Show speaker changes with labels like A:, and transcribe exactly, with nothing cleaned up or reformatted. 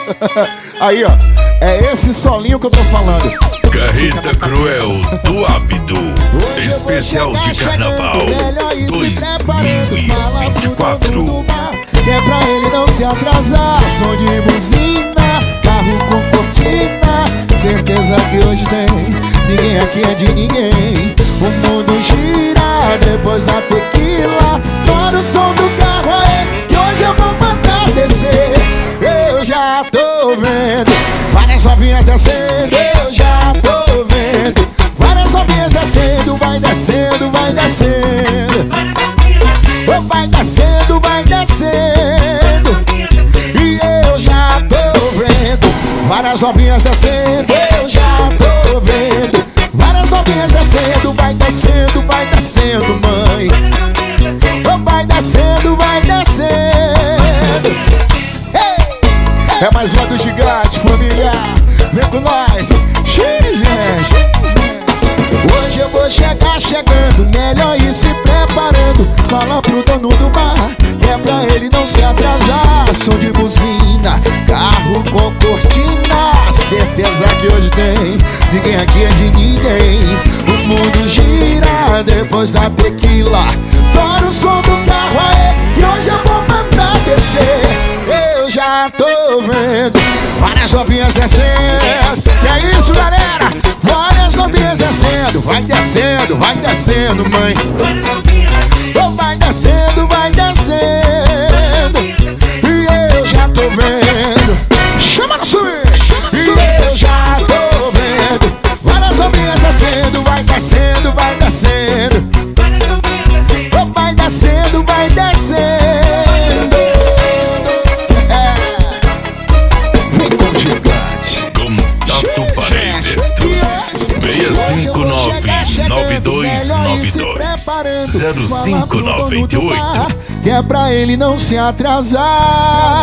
A: Aí, ó, é esse solinho que eu tô falando.
B: Carreta Cruel do Abdu, especial de carnaval dois mil e vinte e quatro.
A: É pra ele não se atrasar, som de buzina, carro com cortina, certeza que hoje tem, ninguém aqui é de ninguém. O mundo gira depois da tequila, bora o som do carro aí, que hoje eu vou mandar descer. Eu já tô vendo várias novinhas descendo, eu já tô vendo várias novinhas descendo, vai descendo, vai descendo. Oh, vai descendo, vai descendo. E eu já tô vendo várias novinhas descendo, eu já tô vendo várias novinhas descendo, vai descendo, vai descendo, mãe. Oh, vai descendo, vai descendo. Hey! É mais uma do gigante, família. Vem com nós. Gente. Hoje eu vou chegar chegando, melhor ir se preparando. Fala pro dono do bar, que é pra ele não se atrasar. Som de buzina, carro com cortina, certeza que hoje tem, ninguém aqui é de ninguém. O mundo gira depois da tequila, adoro o som do carro aí, que hoje eu vou mandar descer. Eu já tô vendo várias novinhas descendo. Que é isso, galera? Várias novinhas descendo, vai descendo, vai descendo, mãe. Oh, vai descendo, vai descendo. E eu já tô vendo, chama no swing. E eu já tô vendo várias novinhas descendo, vai descendo, vai descendo. Oh, vai descendo, vai descendo. É. Vem com o gigante.
B: Contato Paredes seis cinco nove nove dois nove dois zero cinco nove oito.
A: Que é pra ele não se atrasar.